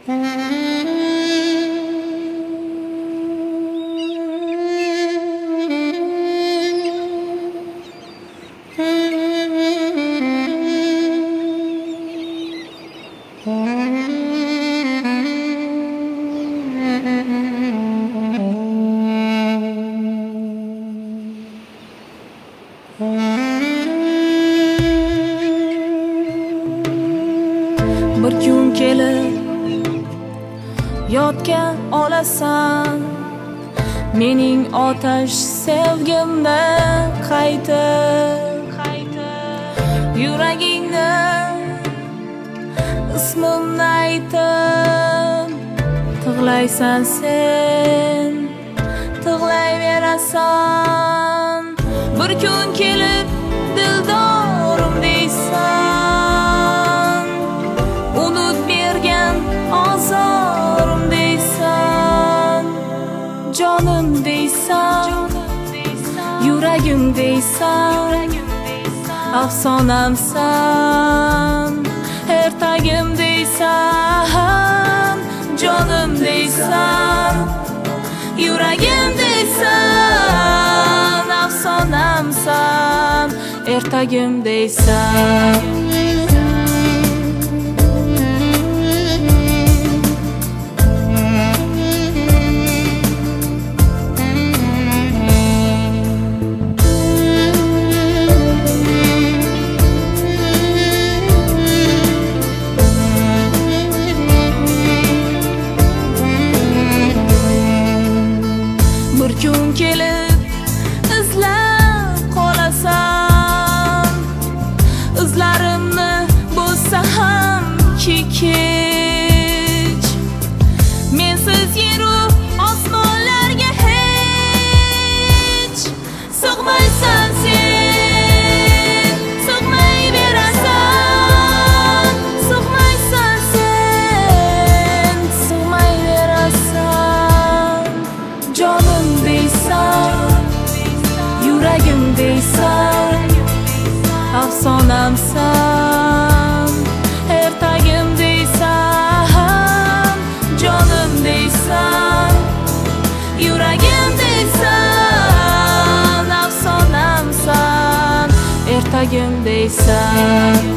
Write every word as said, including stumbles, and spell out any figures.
Bir kun kelib yodga olasan mening otash sevgimni qaytib yuragingni ismimni aytib tig'laysan sen tig'layverasan. Bir kun kelib dildorim deysan, unut bergan ozorim deysan, jonim deysan, yuragim deysan, afsonamsan, ertagim deysan, jonim deysan, yuragim deysan, afsonamsan, ertagim deysan. Bir kun kelib izlab qolasan, izlarimni bo'lsa ham kech, mensiz yeru osmonlarga hech sig'maysan sen, sig'mayverasan, sig'maysan sen, sig'mayverasan, jonim deysan, yuragim deysan, afsonamsan, ertagim deysan, jonim deysan, yuragim deysan, afsonamsan, ertagim deysan.